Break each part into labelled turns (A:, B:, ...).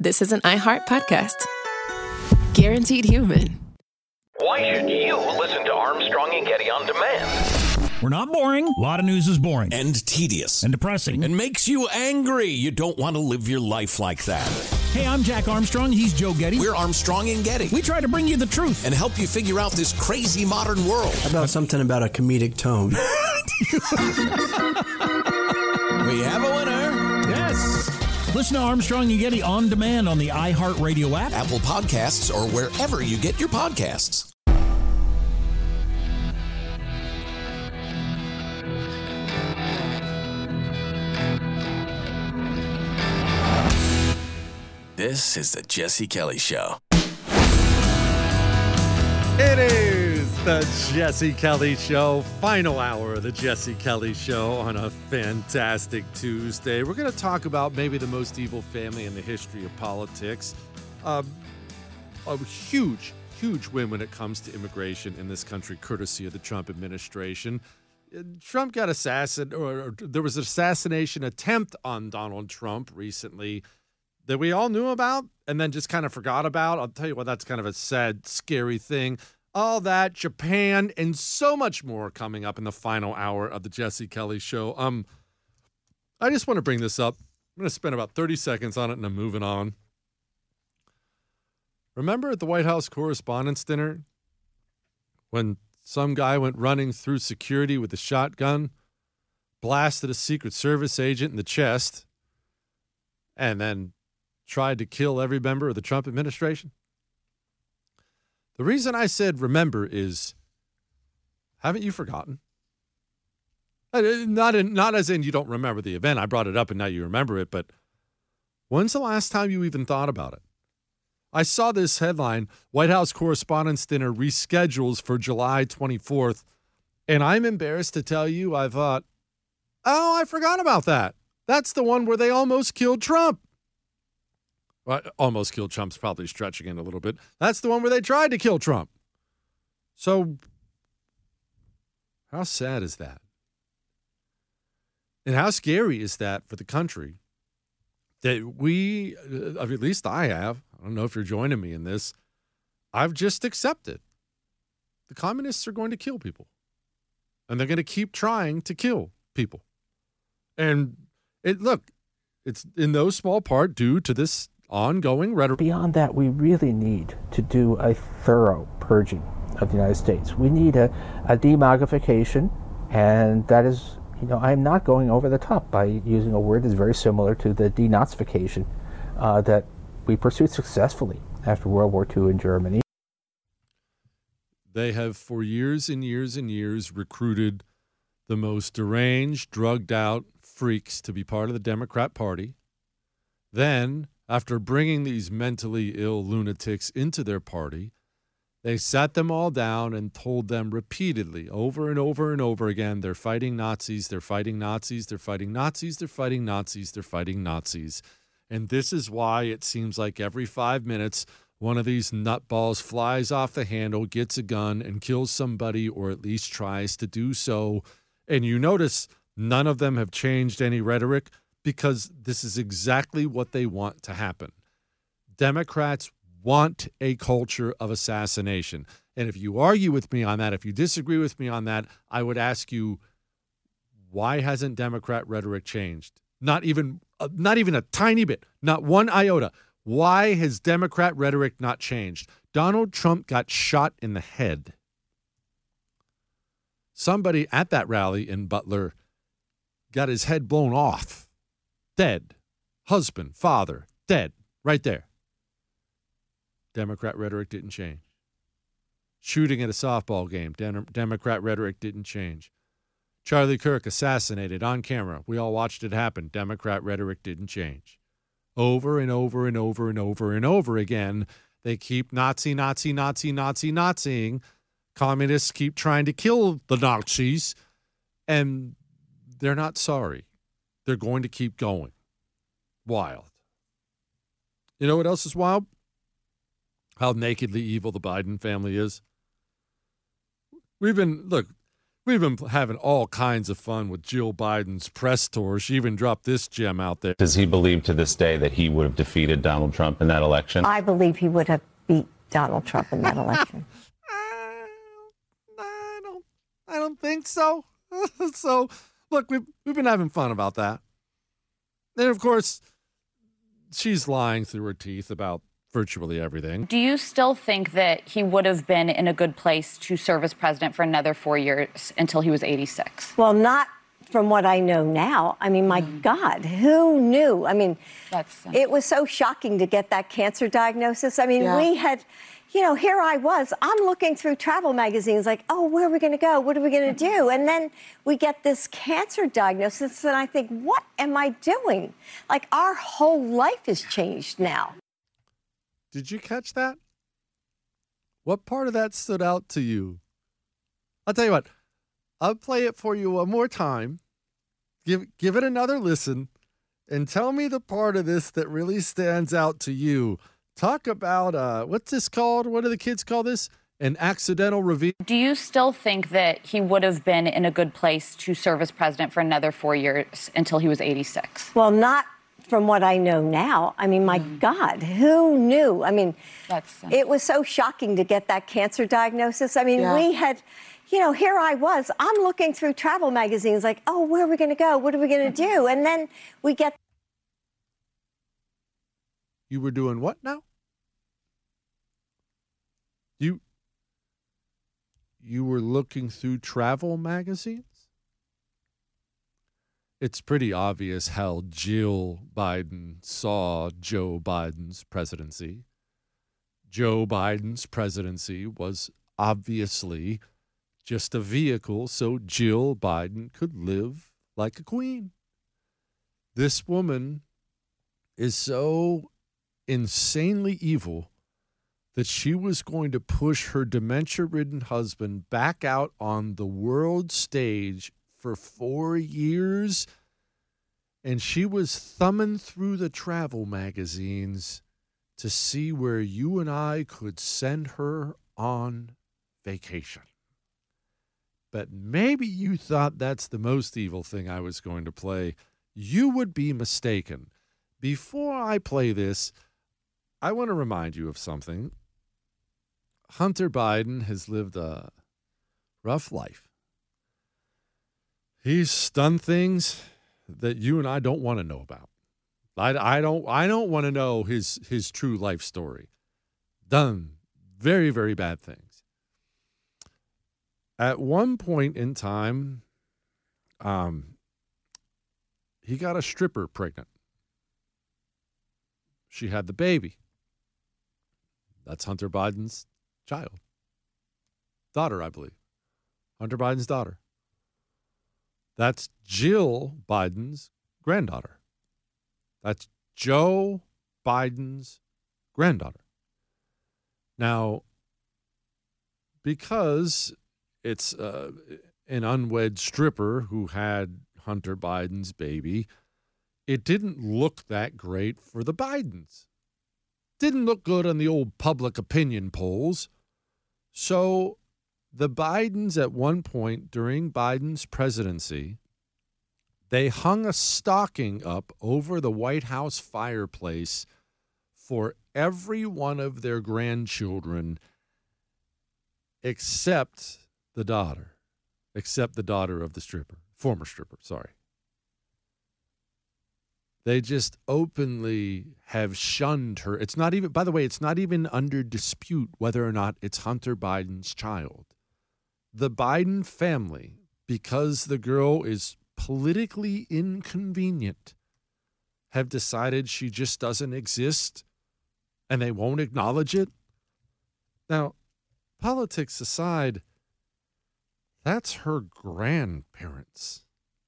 A: this is an iHeart podcast. Guaranteed human.
B: Why should you listen to Armstrong and Getty on demand?
C: We're not boring. A lot of news is boring.
D: And tedious.
C: And depressing.
D: And makes you angry. You don't want to live your life like that.
C: Hey, I'm Jack Armstrong. He's Joe Getty.
D: We're Armstrong and Getty.
C: We try to bring you the truth.
D: And help you figure out this crazy modern world.
E: How about something about a comedic tone?
D: We have a winner.
C: Yes. Listen to Armstrong and Getty on demand on the iHeartRadio app,
D: Apple Podcasts, or wherever you get your podcasts. This is the Jesse Kelly Show.
F: It is the Jesse Kelly Show, final hour of the Jesse Kelly Show on a fantastic Tuesday. We're going to talk about maybe the most evil family in the history of politics. A huge win when it comes to immigration in this country, courtesy of the Trump administration. Trump got assassinated, or there was an assassination attempt on Donald Trump recently that we all knew about and then just kind of forgot about. I'll tell you what, that's kind of a sad, scary thing. All that, Japan, and so much more coming up in the final hour of the Jesse Kelly Show. I just want to bring this up. I'm going to spend about 30 seconds on it and I'm moving on. Remember at the White House Correspondents' Dinner when some guy went running through security with a shotgun, blasted a Secret Service agent in the chest, and then tried to kill every member of the Trump administration? The reason I said remember is, haven't you forgotten? Not as in you don't remember the event. I brought it up and now you remember it, but when's the last time you even thought about it? I saw this headline, White House Correspondents' Dinner reschedules for July 24th, and I'm embarrassed to tell you I thought, oh, I forgot about that. That's the one where they almost killed Trump. Well, almost killed Trump's probably stretching it a little bit. That's the one where they tried to kill Trump. So how sad is that? And how scary is that for the country that we, at least I have, I don't know if you're joining me in this, I've just accepted the communists are going to kill people. And they're going to keep trying to kill people. And it's in no small part due to this ongoing rhetoric.
G: Beyond that, we really need to do a thorough purging of the United States. We need a demogrification, and that is, I'm not going over the top by using a word that's very similar to the denazification that we pursued successfully after World War II in Germany.
F: They have for years and years and years recruited the most deranged, drugged out freaks to be part of the Democrat Party. Then, after bringing these mentally ill lunatics into their party, they sat them all down and told them repeatedly, over and over and over again, they're fighting Nazis, they're fighting Nazis, they're fighting Nazis, they're fighting Nazis, they're fighting Nazis. And this is why it seems like every 5 minutes, one of these nutballs flies off the handle, gets a gun, and kills somebody, or at least tries to do so. And you notice none of them have changed any rhetoric, because this is exactly what they want to happen. Democrats want a culture of assassination. And if you argue with me on that, if you disagree with me on that, I would ask you, why hasn't Democrat rhetoric changed? Not even a tiny bit, not one iota. Why has Democrat rhetoric not changed? Donald Trump got shot in the head. Somebody at that rally in Butler got his head blown off. Dead. Husband, father, dead. Right there. Democrat rhetoric didn't change. Shooting at a softball game. Democrat rhetoric didn't change. Charlie Kirk assassinated on camera. We all watched it happen. Democrat rhetoric didn't change. Over and over and over and over and over again, they keep Naziing. Communists keep trying to kill the Nazis, and they're not sorry. They're going to keep going. Wild. You know what else is wild? How nakedly evil the Biden family is. We've been having all kinds of fun with Jill Biden's press tour. She even dropped this gem out there.
H: Does he believe to this day that he would have defeated Donald Trump in that election?
I: I believe he would have beat Donald Trump in that election.
F: I don't think so. So, look, we've been having fun about that. And, of course, she's lying through her teeth about virtually everything.
J: Do you still think that he would have been in a good place to serve as president for another 4 years until he was 86?
I: Well, not from what I know now. I mean, my God, who knew? I mean, it was so shocking to get that cancer diagnosis. I mean, we had, here I was. I'm looking through travel magazines like, oh, where are we going to go? What are we going to do? And then we get this cancer diagnosis, and I think, what am I doing? Like, our whole life has changed now.
F: Did you catch that? What part of that stood out to you? I'll tell you what. I'll play it for you one more time. Give it another listen, and tell me the part of this that really stands out to you. Talk about, what's this called? What do the kids call this? An accidental reveal.
J: Do you still think that he would have been in a good place to serve as president for another 4 years until he was 86?
I: Well, not from what I know now. I mean, my God, who knew? I mean, it was so shocking to get that cancer diagnosis. I mean, we had, here I was. I'm looking through travel magazines like, oh, where are we going to go? What are we going to do? And then we get.
F: You were doing what now? You were looking through travel magazines? It's pretty obvious how Jill Biden saw Joe Biden's presidency. Joe Biden's presidency was obviously just a vehicle so Jill Biden could live like a queen. This woman is so insanely evil that she was going to push her dementia-ridden husband back out on the world stage for 4 years, and she was thumbing through the travel magazines to see where you and I could send her on vacation. But maybe you thought that's the most evil thing I was going to play. You would be mistaken. Before I play this, I want to remind you of something. Hunter Biden has lived a rough life. He's done things that you and I don't want to know about. I don't want to know his true life story. Done very, very bad things. At one point in time, he got a stripper pregnant. She had the baby. That's Hunter Biden's child. Daughter, I believe. Hunter Biden's daughter. That's Jill Biden's granddaughter. That's Joe Biden's granddaughter. Now, because it's an unwed stripper who had Hunter Biden's baby, it didn't look that great for the Bidens. Didn't look good on the old public opinion polls. So the Bidens at one point during Biden's presidency, they hung a stocking up over the White House fireplace for every one of their grandchildren except the daughter of the stripper, former stripper, sorry. They just openly have shunned her. It's not even, by the way, it's not even under dispute whether or not it's Hunter Biden's child. The Biden family, because the girl is politically inconvenient, have decided she just doesn't exist and they won't acknowledge it. Now, politics aside, that's her grandparents.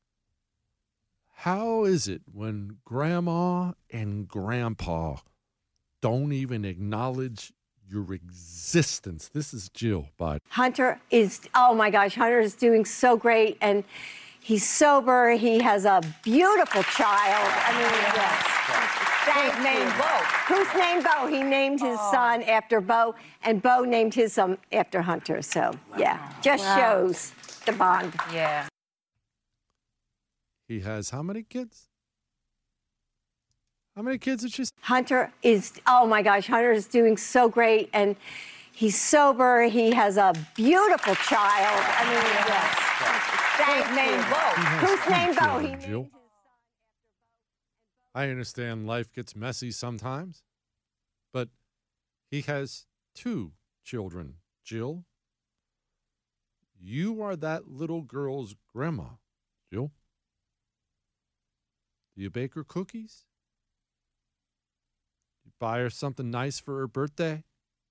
F: How is it when grandma and grandpa don't even acknowledge your existence? This is Jill Biden.
I: Hunter is, oh my gosh, Hunter is doing so great. And he's sober. He has a beautiful child. I mean, yes. Who's named Bo? Who's named Bo? He named his son after Bo, and Bo named his son after Hunter. So, yeah, just shows the bond.
J: Yeah.
F: He has how many kids? How many kids did she say?
I: Hunter is, oh my gosh, Hunter is doing so great, and he's sober. He has a beautiful child. I mean, yes. Who's named Bo? Who's named Bo? He named his son after Bo.
F: I understand life gets messy sometimes, but he has 2 children. Jill, you are that little girl's grandma. Jill, do you bake her cookies? You buy her something nice for her birthday?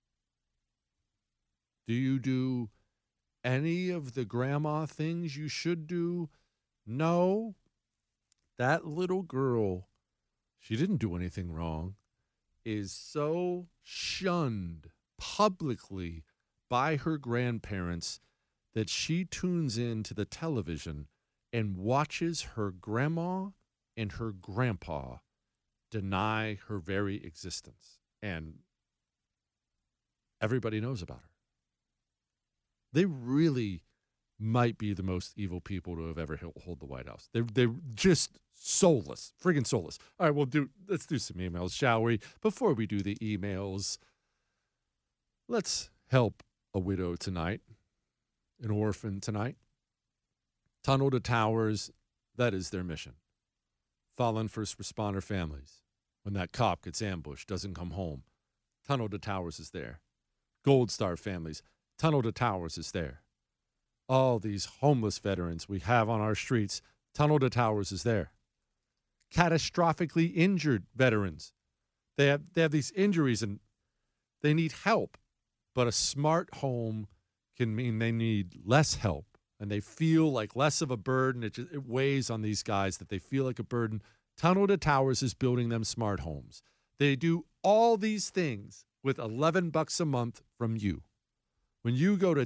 F: Do you do any of the grandma things you should do? No. That little girl, she didn't do anything wrong, is so shunned publicly by her grandparents that she tunes in to the television and watches her grandma and her grandpa deny her very existence. And everybody knows about her. They really might be the most evil people to have ever hold the White House. They're just soulless, friggin' soulless. All right, let's do some emails, shall we? Before we do the emails, let's help a widow tonight, an orphan tonight. Tunnel to Towers, that is their mission. Fallen first responder families. When that cop gets ambushed, doesn't come home, Tunnel to Towers is there. Gold Star families, Tunnel to Towers is there. All these homeless veterans we have on our streets, Tunnel to Towers is there. Catastrophically injured veterans. They have these injuries and they need help. But a smart home can mean they need less help and they feel like less of a burden. It weighs on these guys that they feel like a burden. Tunnel to Towers is building them smart homes. They do all these things with $11 a month from you. When you go to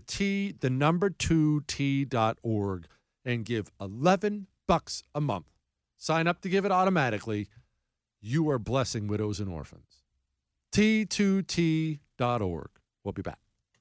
F: T2T.org and give $11 a month, sign up to give it automatically, you are blessing widows and orphans. T2T.org. We'll be back.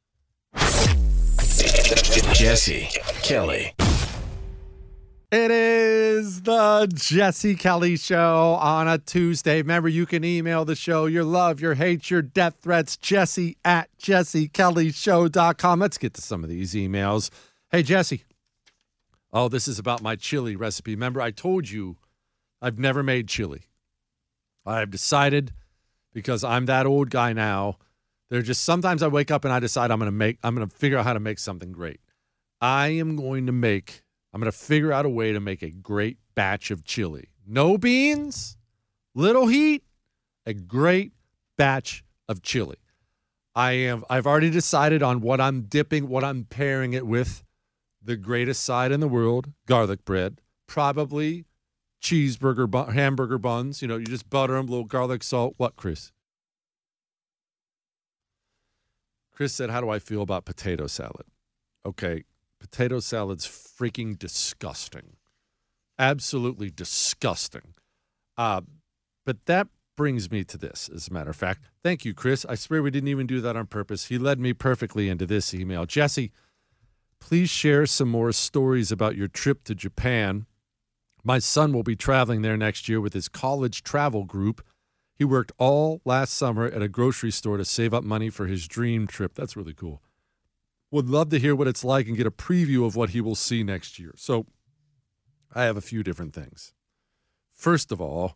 K: Jesse Kelly.
F: It is the Jesse Kelly Show on a Tuesday. Remember, you can email the show your love, your hate, your death threats, jesse@jessekellyshow.com. Let's get to some of these emails. Hey, Jesse. Oh, this is about my chili recipe. Remember, I told you I've never made chili. I've decided, because I'm that old guy now, there's just sometimes I wake up and I decide I'm going to figure out how to make something great. I'm going to figure out a way to make a great batch of chili. No beans, little heat, a great batch of chili. I've already decided on what I'm pairing it with. The greatest side in the world, garlic bread, probably hamburger buns. You know, you just butter them, a little garlic, salt. What, Chris? Chris said, how do I feel about potato salad? Okay, potato salad's freaking disgusting. Absolutely disgusting. But that brings me to this, as a matter of fact. Thank you, Chris. I swear we didn't even do that on purpose. He led me perfectly into this email. Jesse, please share some more stories about your trip to Japan. My son will be traveling there next year with his college travel group. He worked all last summer at a grocery store to save up money for his dream trip. That's really cool. Would love to hear what it's like and get a preview of what he will see next year. So I have a few different things. First of all,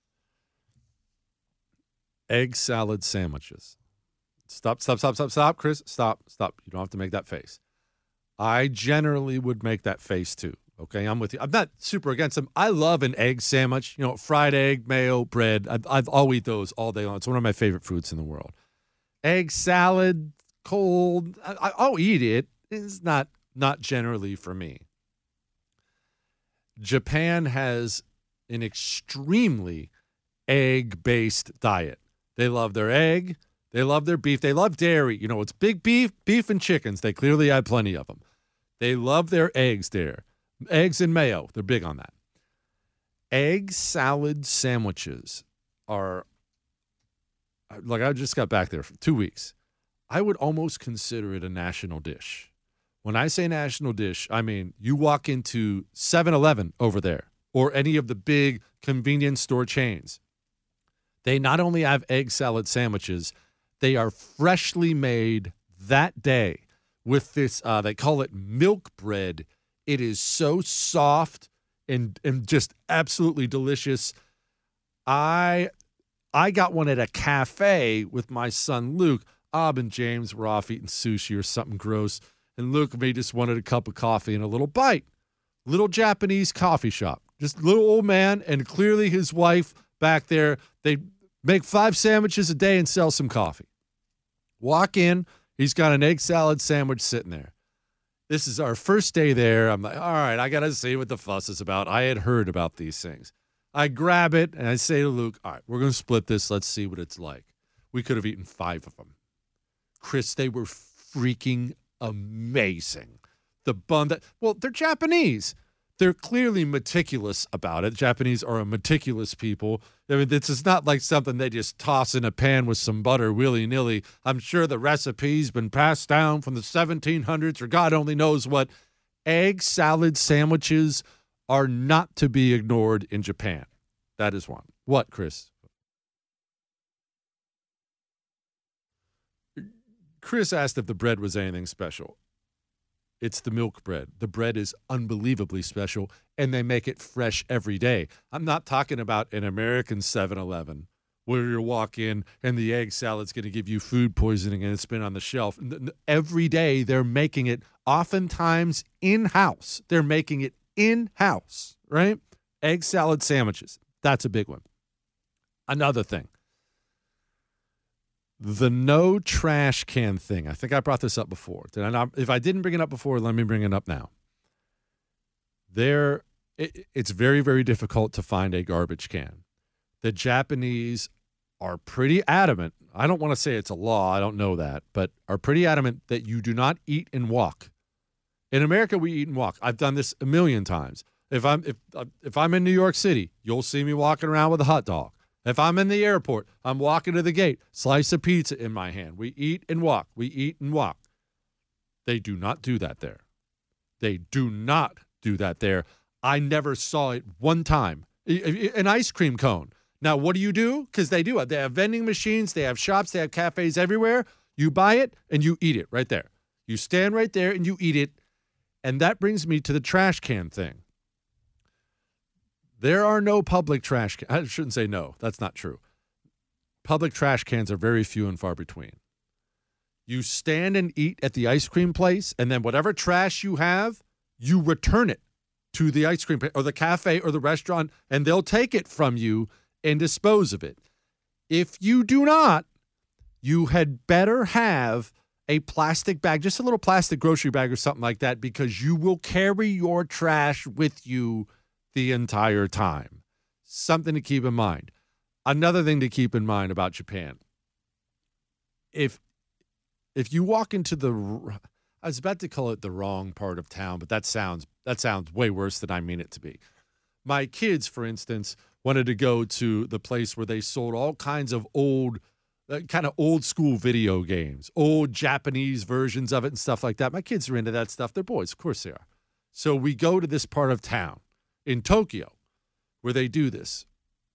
F: egg salad sandwiches. Stop, Chris. Stop. You don't have to make that face. I generally would make that face too. Okay, I'm with you. I'm not super against them. I love an egg sandwich. You know, fried egg, mayo, bread. I'll eat those all day long. It's one of my favorite foods in the world. Egg salad, cold. I'll eat it. It's not generally for me. Japan has an extremely egg-based diet. They love their egg. They love their beef. They love dairy. You know, it's big beef and chickens. They clearly have plenty of them. They love their eggs there. Eggs and mayo. They're big on that. Egg salad sandwiches are, like, I just got back there for 2 weeks. I would almost consider it a national dish. When I say national dish, I mean you walk into 7-Eleven over there or any of the big convenience store chains. They not only have egg salad sandwiches, they are freshly made that day with this, they call it milk bread. It is so soft and just absolutely delicious. I got one at a cafe with my son Luke. Ab and James were off eating sushi or something gross, and Luke and me just wanted a cup of coffee and a little bite. Little Japanese coffee shop. Just little old man and clearly his wife back there. They make 5 sandwiches a day and sell some coffee. Walk in, he's got an egg salad sandwich sitting there. This is our first day there. I'm like, all right, I got to see what the fuss is about. I had heard about these things. I grab it, and I say to Luke, all right, we're going to split this. Let's see what it's like. We could have eaten 5 of them. Chris, they were freaking amazing. The bun they're Japanese. They're clearly meticulous about it. Japanese are a meticulous people. I mean, this is not like something they just toss in a pan with some butter willy-nilly. I'm sure the recipe's been passed down from the 1700s or God only knows what. Egg salad sandwiches are not to be ignored in Japan. That is one. What, Chris? Chris asked if the bread was anything special. It's the milk bread. The bread is unbelievably special, and they make it fresh every day. I'm not talking about an American 7-Eleven where you walk in and the egg salad's going to give you food poisoning and it's been on the shelf. Every day they're making it, oftentimes in-house. They're making it in-house, right? Egg salad sandwiches. That's a big one. Another thing. The no trash can thing. I think I brought this up before. Did I not? If I didn't bring it up before, let me bring it up now. It's very, very difficult to find a garbage can. The Japanese are pretty adamant. I don't want to say it's a law. I don't know that, but are pretty adamant that you do not eat and walk. In America, we eat and walk. I've done this a million times. If I'm in New York City, you'll see me walking around with a hot dog. If I'm in the airport, I'm walking to the gate, slice of pizza in my hand. We eat and walk. We eat and walk. They do not do that there. They do not do that there. I never saw it one time. An ice cream cone. Now, what do? Because they do. They have vending machines. They have shops. They have cafes everywhere. You buy it and you eat it right there. You stand right there and you eat it. And that brings me to the trash can thing. There are no public trash cans. I shouldn't say no. That's not true. Public trash cans are very few and far between. You stand and eat at the ice cream place, and then whatever trash you have, you return it to the ice cream place or the cafe or the restaurant, and they'll take it from you and dispose of it. If you do not, you had better have a plastic bag, just a little plastic grocery bag or something like that, because you will carry your trash with you the entire time. Something to keep in mind. Another thing to keep in mind about Japan. If you walk into I was about to call it the wrong part of town, but that sounds way worse than I mean it to be. My kids, for instance, wanted to go to the place where they sold all kinds of old school video games, old Japanese versions of it and stuff like that. My kids are into that stuff. They're boys, of course they are. So we go to this part of town in Tokyo, where they do this.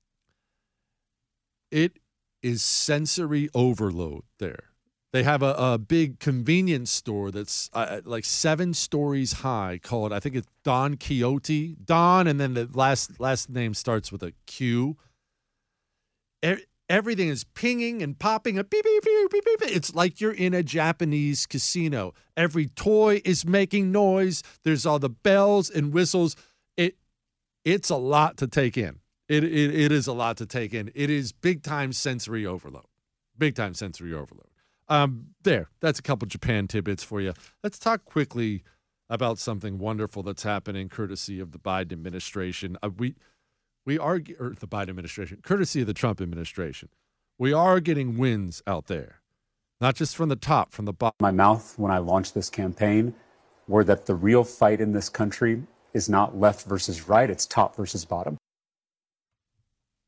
F: It is sensory overload there. They have a big convenience store that's like 7 stories high called, I think it's Don Quixote. Don, and then the last name starts with a Q. Everything is pinging and popping. Beep, beep, beep, beep, beep. It's like you're in a Japanese casino. Every toy is making noise. There's all the bells and whistles. It's a lot to take in. It is a lot to take in. It is big-time sensory overload. Big-time sensory overload. That's a couple Japan tidbits for you. Let's talk quickly about something wonderful that's happening courtesy of the Biden administration. We are, or the Biden administration, courtesy of the Trump administration. We are getting wins out there, not just from the top, from the bottom.
L: My mouth when I launched this campaign were that the real fight in this country is not left versus right, it's top versus bottom.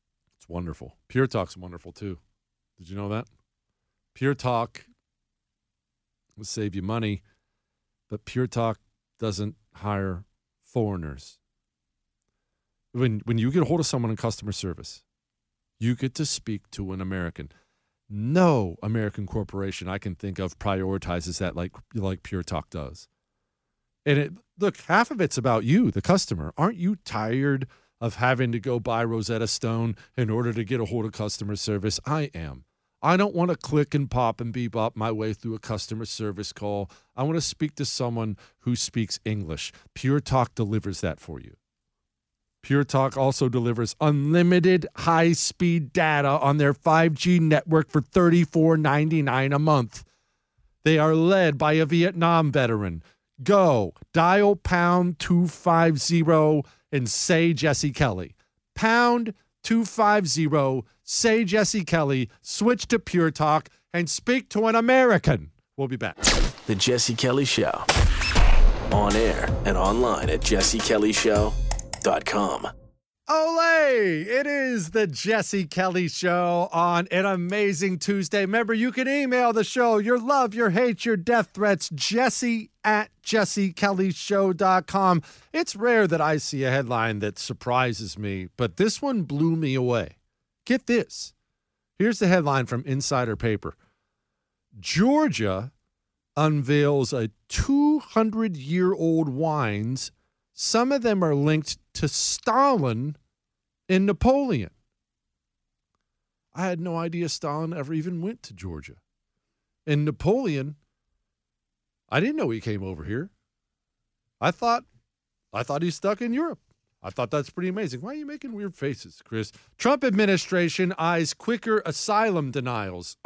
F: It's wonderful. Pure Talk's wonderful, too. Did you know that? Pure Talk will save you money, but Pure Talk doesn't hire foreigners. When you get a hold of someone in customer service, you get to speak to an American. No American corporation I can think of prioritizes that like Pure Talk does. And look, half of it's about you, the customer. Aren't you tired of having to go buy Rosetta Stone in order to get a hold of customer service? I am. I don't want to click and pop and bebop my way through a customer service call. I want to speak to someone who speaks English. Pure Talk delivers that for you. Pure Talk also delivers unlimited high-speed data on their 5G network for $34.99 a month. They are led by a Vietnam veteran. Go, dial pound 250 and say Jesse Kelly. Pound 250, say Jesse Kelly, switch to Pure Talk, and speak to an American. We'll be back.
K: The Jesse Kelly Show. On air and online at jessekellyshow.com.
F: Olay! It is the Jesse Kelly Show on an amazing Tuesday. Remember, you can email the show your love, your hate, your death threats, jesse@jessekellyshow.com. It's rare that I see a headline that surprises me, but this one blew me away. Get this. Here's the headline from Insider Paper. Georgia unveils a 200-year-old wines. Some of them are linked to Stalin and Napoleon. I had no idea Stalin ever even went to Georgia. And Napoleon, I didn't know he came over here. I thought he's stuck in Europe. I thought that's pretty amazing. Why are you making weird faces, Chris? Trump administration eyes quicker asylum denials.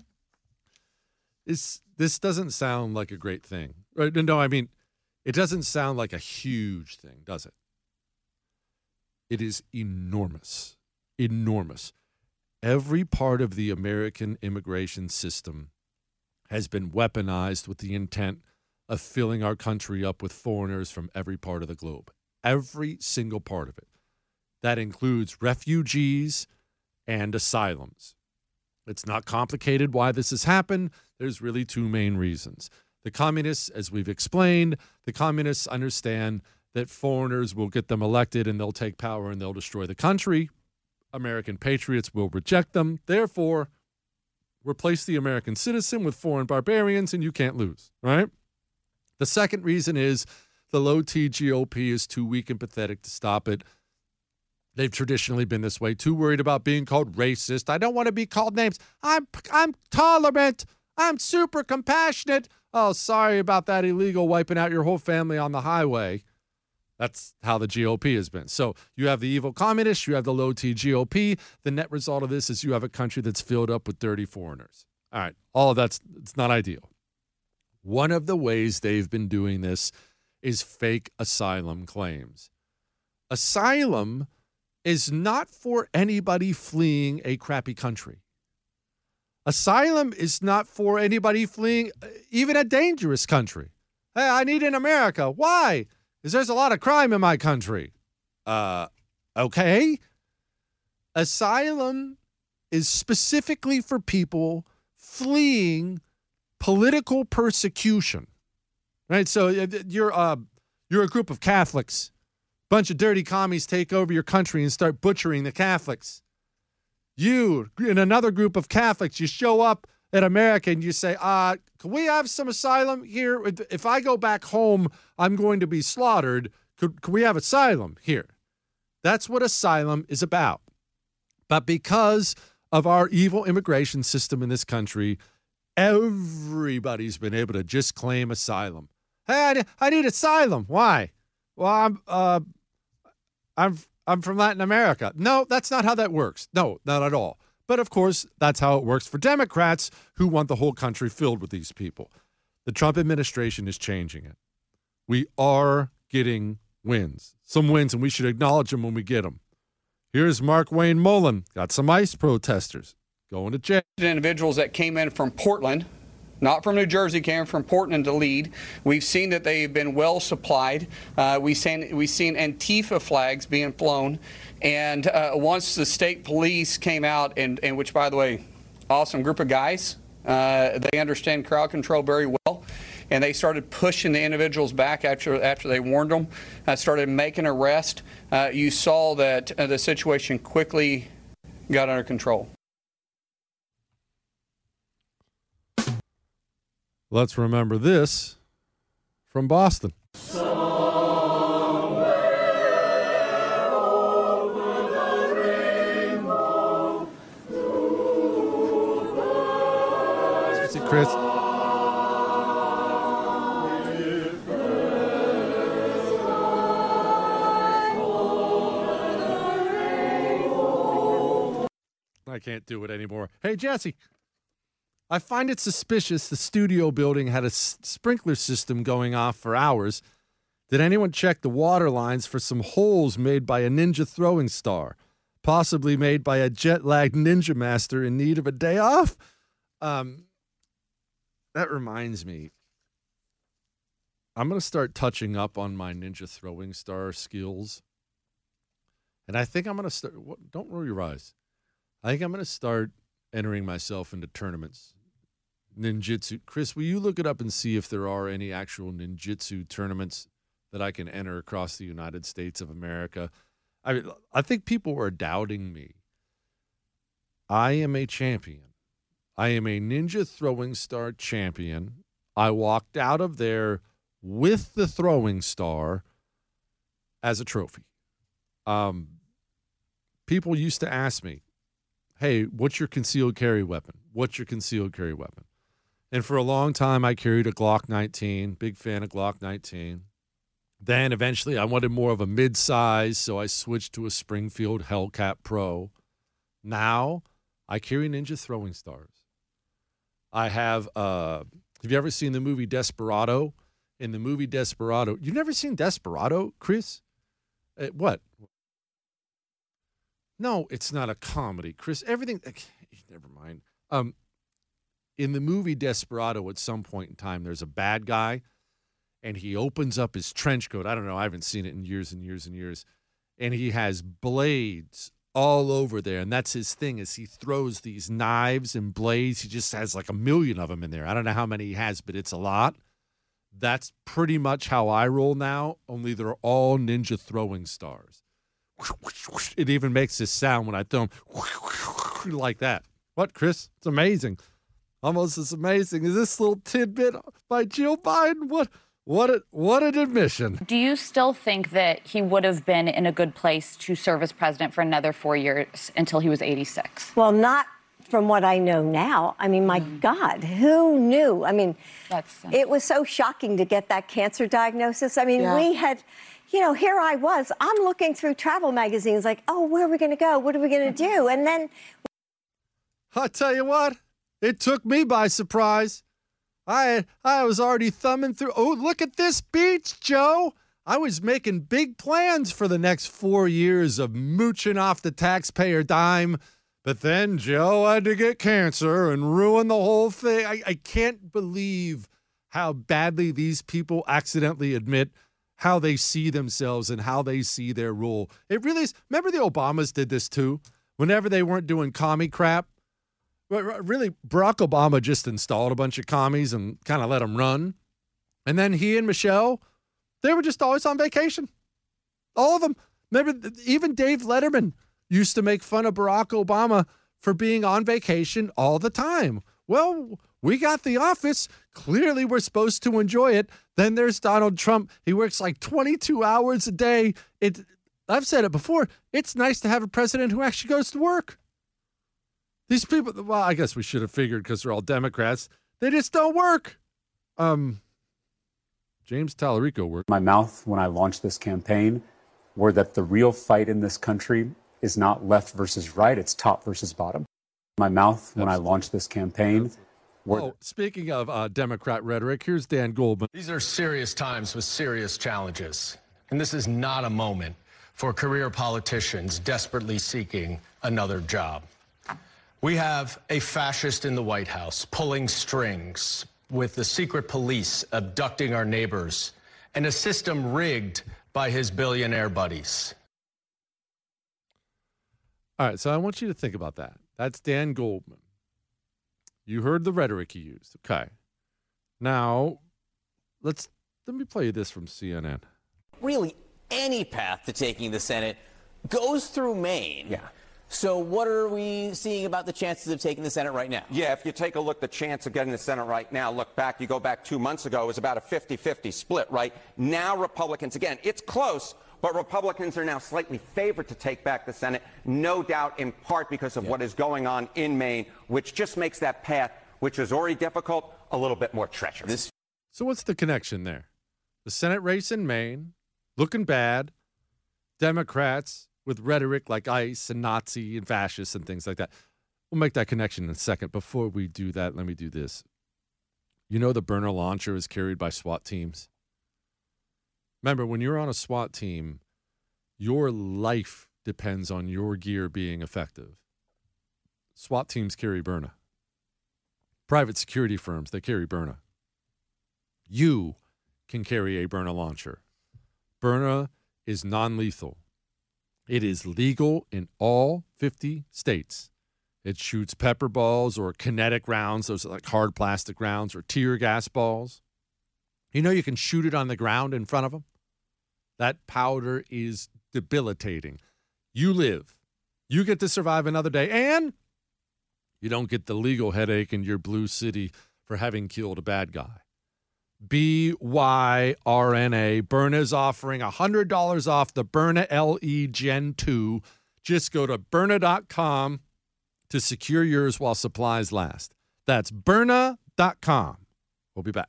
F: This doesn't sound like a great thing. No, I mean, it doesn't sound like a huge thing, does it? It is enormous. Enormous. Every part of the American immigration system has been weaponized with the intent of filling our country up with foreigners from every part of the globe. Every single part of it. That includes refugees and asylums. It's not complicated why this has happened. There's really two main reasons. The communists, as we've explained, the communists understand that foreigners will get them elected and they'll take power and they'll destroy the country. American patriots will reject them. Therefore, replace the American citizen with foreign barbarians and you can't lose, right? The second reason is the low-T GOP is too weak and pathetic to stop it. They've traditionally been this way, too worried about being called racist. I don't want to be called names. I'm tolerant. I'm super compassionate. Oh, sorry about that illegal wiping out your whole family on the highway. That's how the GOP has been. So you have the evil communists, you have the low-T GOP. The net result of this is you have a country that's filled up with dirty foreigners. All right, all of that's it's not ideal. One of the ways they've been doing this is fake asylum claims. Asylum is not for anybody fleeing a crappy country. Asylum is not for anybody fleeing even a dangerous country. Hey, I need in America. Why? Because there's a lot of crime in my country. Okay. Asylum is specifically for people fleeing political persecution. Right? So you're a group of Catholics. Bunch of dirty commies take over your country and start butchering the Catholics. You, in another group of Catholics, you show up at America and you say, can we have some asylum here? If I go back home, I'm going to be slaughtered. Could we have asylum here? That's what asylum is about. But because of our evil immigration system in this country, everybody's been able to just claim asylum. Hey, I need asylum. Why? Well, I'm from Latin America. No, that's not how that works. No, not at all. But of course, that's how it works for Democrats who want the whole country filled with these people. The Trump administration is changing it. We are getting wins. Some wins, and we should acknowledge them when we get them. Here's Mark Wayne Mullen. Got some ICE protesters going to jail.
M: Individuals that came in from Portland not from New Jersey, came from Portland to lead. We've seen that they've been well supplied. We've seen Antifa flags being flown. And once the state police came out, and which, by the way, awesome group of guys, they understand crowd control very well. And they started pushing the individuals back after they warned them, started making arrests. You saw that the situation quickly got under control.
F: Let's remember this from Boston. Chris. I can't do it anymore. Hey, Jesse, I find it suspicious the studio building had a sprinkler system going off for hours. Did anyone check the water lines for some holes made by a ninja throwing star, possibly made by a jet-lagged ninja master in need of a day off? That reminds me, I'm going to start touching up on my ninja throwing star skills. And I think I'm going to start, don't roll your eyes. I think I'm going to start entering myself into tournaments. Ninjutsu. Chris, will you look it up and see if there are any actual ninjutsu tournaments that I can enter across the United States of America? I think people are doubting me. I am a champion. I am a ninja throwing star champion. I walked out of there with the throwing star as a trophy. People used to ask me, hey, what's your concealed carry weapon? What's your concealed carry weapon? And for a long time, I carried a Glock 19, big fan of Glock 19. Then eventually I wanted more of a mid-size, so I switched to a Springfield Hellcat Pro. Now I carry ninja throwing stars. I have you ever seen the movie Desperado? In the movie Desperado, you've never seen Desperado, Chris? What? No, it's not a comedy, Chris. Everything, never mind. In the movie Desperado, at some point in time, there's a bad guy, and he opens up his trench coat. I don't know. I haven't seen it in years and years and years. And he has blades all over there, and that's his thing, is he throws these knives and blades. He just has like 1 million of them in there. I don't know how many he has, but it's a lot. That's pretty much how I roll now, only they're all ninja throwing stars. It even makes this sound when I throw them like that. What, Chris? It's amazing. Almost as amazing as this little tidbit by Jill Biden. What an admission.
J: Do you still think that he would have been in a good place to serve as president for another 4 years until he was 86?
I: Well, not from what I know now. I mean, my God, who knew? I mean, it was so shocking to get that cancer diagnosis. I mean, we had, here I was. I'm looking through travel magazines like, oh, where are we going to go? What are we going to do? And then
F: I'll tell you what, it took me by surprise. I was already thumbing through. Oh, look at this beach, Joe. I was making big plans for the next 4 years of mooching off the taxpayer dime. But then Joe had to get cancer and ruin the whole thing. I can't believe how badly these people accidentally admit how they see themselves and how they see their role. It really is. Remember the Obamas did this too? Whenever they weren't doing commie crap. Really, Barack Obama just installed a bunch of commies and kind of let them run. And then he and Michelle, they were just always on vacation. All of them. Remember, even Dave Letterman used to make fun of Barack Obama for being on vacation all the time. Well, we got the office. Clearly, we're supposed to enjoy it. Then there's Donald Trump. He works like 22 hours a day. I've said it before. It's nice to have a president who actually goes to work. These people, well, I guess we should have figured because they're all Democrats. They just don't work. James Tallarico worked.
L: My mouth when I launched this campaign were that the real fight in this country is not left versus right, it's top versus bottom. My mouth when I launched this campaign were...
F: Speaking of Democrat rhetoric, here's Dan Goldman.
N: These are serious times with serious challenges, and this is not a moment for career politicians desperately seeking another job. We have a fascist in the White House pulling strings, with the secret police abducting our neighbors and a system rigged by his billionaire buddies.
F: All right, so I want you to think about that. That's Dan Goldman. You heard the rhetoric he used. Okay. Now, let me play you this from CNN.
O: Really, any path to taking the Senate goes through Maine. Yeah. So what are we seeing about the chances of taking the Senate right now?
P: Yeah, if you take a look, the chance of getting the Senate right now, you go back 2 months ago, it was about a 50-50 split, right? Now Republicans, again, it's close, but Republicans are now slightly favored to take back the Senate, no doubt in part because of what is going on in Maine, which just makes that path, which is already difficult, a little bit more treacherous.
F: So what's the connection there? The Senate race in Maine, looking bad, Democrats with rhetoric like ICE and Nazi and fascist and things like that. We'll make that connection in a second. Before we do that, let me do this. You know the burner launcher is carried by SWAT teams? Remember, when you're on a SWAT team, your life depends on your gear being effective. SWAT teams carry Byrna. Private security firms, they carry Byrna. You can carry a Byrna launcher. Byrna is non-lethal. It is legal in all 50 states. It shoots pepper balls or kinetic rounds, those are like hard plastic rounds, or tear gas balls. You know you can shoot it on the ground in front of them? That powder is debilitating. You live. You get to survive another day, and you don't get the legal headache in your blue city for having killed a bad guy. BYRNA. Byrna is offering $100 off the Byrna LE Gen 2. Just go to Byrna.com to secure yours while supplies last. That's Byrna.com. We'll be back.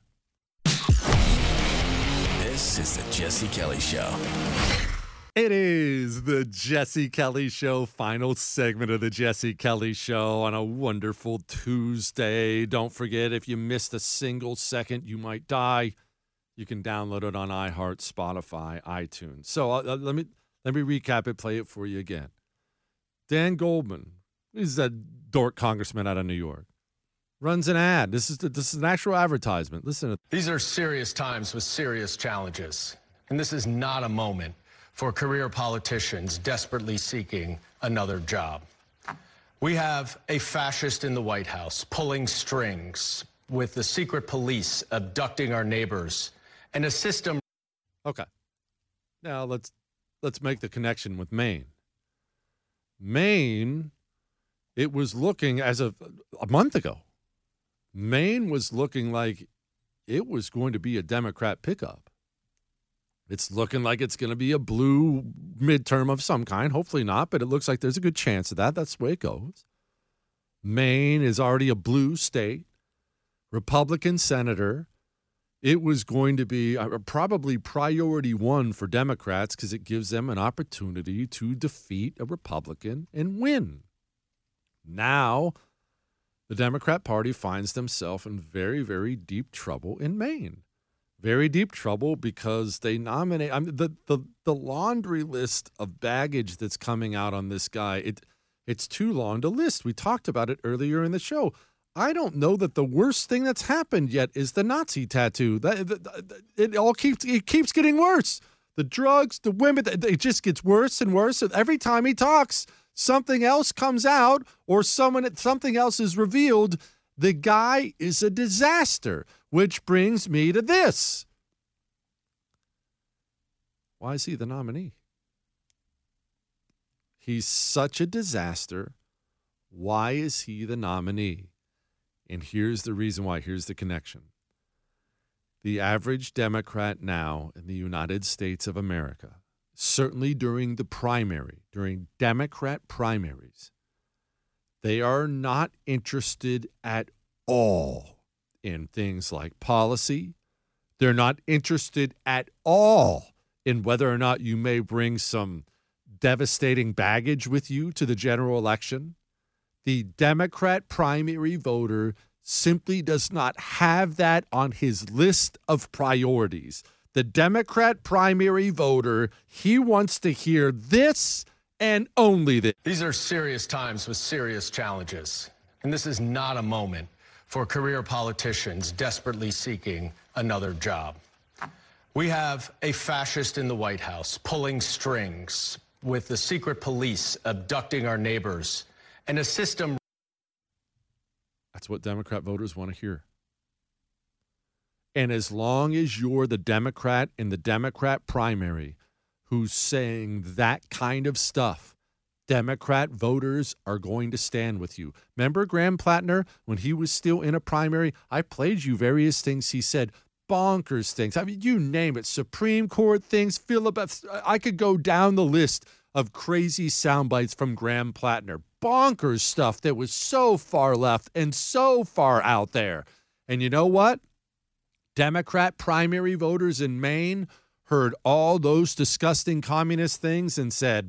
K: This is the Jesse Kelly Show.
F: It is the Jesse Kelly Show, final segment of the Jesse Kelly Show on a wonderful Tuesday. Don't forget, if you missed a single second, you might die. You can download it on iHeart, Spotify, iTunes. So let me recap it, play it for you again. Dan Goldman, he's a dork congressman out of New York, runs an ad. This is an actual advertisement. Listen.
N: These are serious times with serious challenges, and this is not a moment for career politicians desperately seeking another job. We have a fascist in the White House pulling strings with the secret police abducting our neighbors and a system.
F: Okay. Now let's make the connection with Maine. Maine, it was looking as of a month ago. Maine was looking like it was going to be a Democrat pickup. It's looking like it's going to be a blue midterm of some kind. Hopefully not, but it looks like there's a good chance of that. That's the way it goes. Maine is already a blue state. Republican senator. It was going to be probably priority one for Democrats because it gives them an opportunity to defeat a Republican and win. Now, the Democrat Party finds themselves in very, very deep trouble in Maine. Very deep trouble because they nominate the laundry list of baggage that's coming out on this guy. It's too long to list. We talked about it earlier in the show. I don't know that the worst thing that's happened yet is the Nazi tattoo. It keeps getting worse. The drugs, the women, it just gets worse and worse. And every time he talks, something else comes out or something else is revealed. The guy is a disaster, which brings me to this. Why is he the nominee? He's such a disaster. Why is he the nominee? And here's the reason why. Here's the connection. The average Democrat now in the United States of America, certainly during during Democrat primaries, they are not interested at all in things like policy. They're not interested at all in whether or not you may bring some devastating baggage with you to the general election. The Democrat primary voter simply does not have that on his list of priorities. The Democrat primary voter, he wants to hear this and only this.
N: These are serious times with serious challenges, and this is not a moment for career politicians desperately seeking another job. We have a fascist in the White House pulling strings, with the secret police abducting our neighbors, and a system.
F: That's what Democrat voters want to hear. And as long as you're the Democrat in the Democrat primary who's saying that kind of stuff, Democrat voters are going to stand with you. Remember Graham Plattner, when he was still in a primary? I played you various things he said, bonkers things. I mean, you name it, Supreme Court things, filibuster. I could go down the list of crazy sound bites from Graham Plattner. Bonkers stuff that was so far left and so far out there. And you know what? Democrat primary voters in Maine heard all those disgusting communist things and said,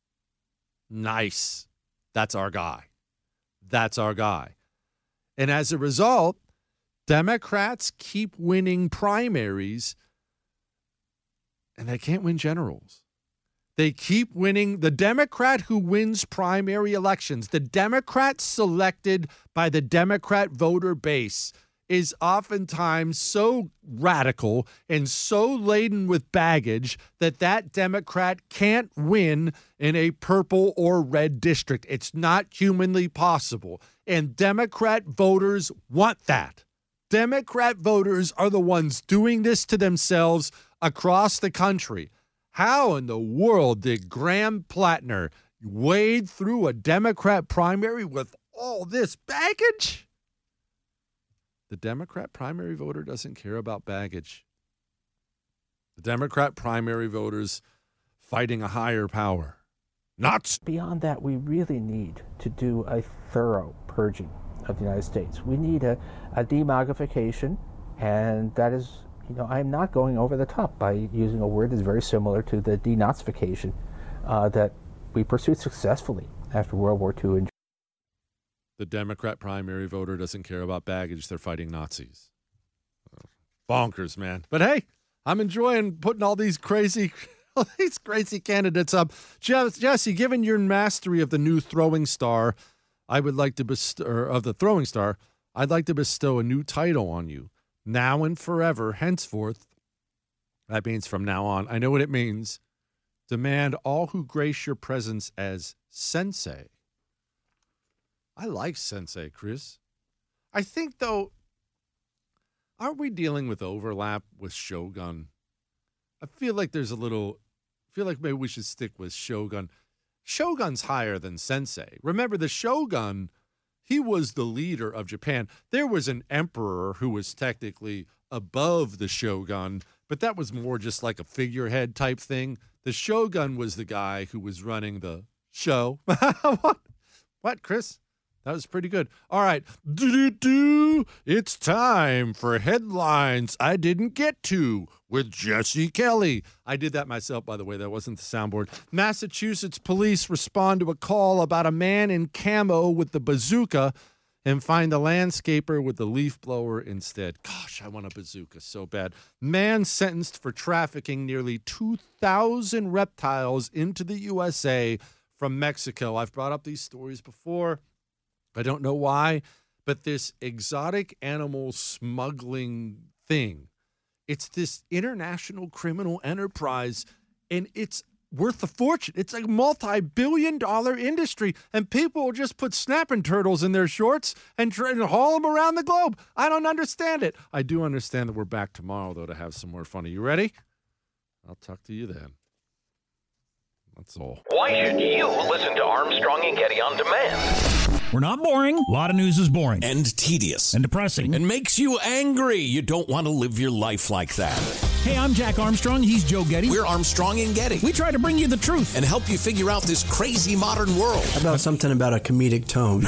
F: nice, that's our guy. That's our guy. And as a result, Democrats keep winning primaries and they can't win generals. They keep winning. The Democrat who wins primary elections, the Democrat selected by the Democrat voter base, is oftentimes so radical and so laden with baggage that that Democrat can't win in a purple or red district. It's not humanly possible. And Democrat voters want that. Democrat voters are the ones doing this to themselves across the country. How in the world did Graham Plattner wade through a Democrat primary with all this baggage? The Democrat primary voter doesn't care about baggage. The Democrat primary voters fighting a higher power. Not
G: beyond that, we really need to do a thorough purging of the United States. We need a demogrification, and that is, I'm not going over the top by using a word that's very similar to the denazification that we pursued successfully after World War II.
F: The Democrat primary voter doesn't care about baggage. They're fighting Nazis. Bonkers, man. But hey, I'm enjoying putting all these crazy candidates up. Jesse, given your mastery of the new throwing star, I would like to I'd like to bestow a new title on you. Now and forever, henceforth, that means from now on. I know what it means. Demand all who grace your presence as Sensei. I like Sensei, Chris. I think, though, aren't we dealing with overlap with Shogun? I feel like maybe we should stick with Shogun. Shogun's higher than Sensei. Remember, the Shogun, he was the leader of Japan. There was an emperor who was technically above the Shogun, but that was more just like a figurehead type thing. The Shogun was the guy who was running the show. What, Chris? That was pretty good. All right. It's time for headlines I didn't get to with Jesse Kelly. I did that myself, by the way. That wasn't the soundboard. Massachusetts police respond to a call about a man in camo with the bazooka and find the landscaper with the leaf blower instead. Gosh, I want a bazooka so bad. Man sentenced for trafficking nearly 2,000 reptiles into the USA from Mexico. I've brought up these stories before. I don't know why, but this exotic animal smuggling thing, it's this international criminal enterprise, and it's worth a fortune. It's like a multi-billion-dollar industry, and people will just put snapping turtles in their shorts and try to haul them around the globe. I don't understand it. I do understand that we're back tomorrow, though, to have some more fun. Are you ready? I'll talk to you then. That's all.
B: Why should you listen to Armstrong and Getty on demand?
C: We're not boring. A lot of news is boring.
D: And tedious.
C: And depressing.
D: And makes you angry. You don't want to live your life like that.
C: Hey, I'm Jack Armstrong. He's Joe Getty.
D: We're Armstrong and Getty.
C: We try to bring you the truth.
D: And help you figure out this crazy modern world.
E: How about something about a comedic tone?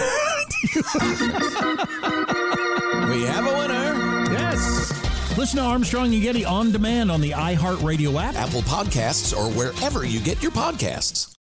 D: We have a winner.
C: Yes. Listen to Armstrong and Getty on demand on the iHeartRadio app,
D: Apple Podcasts, or wherever you get your podcasts.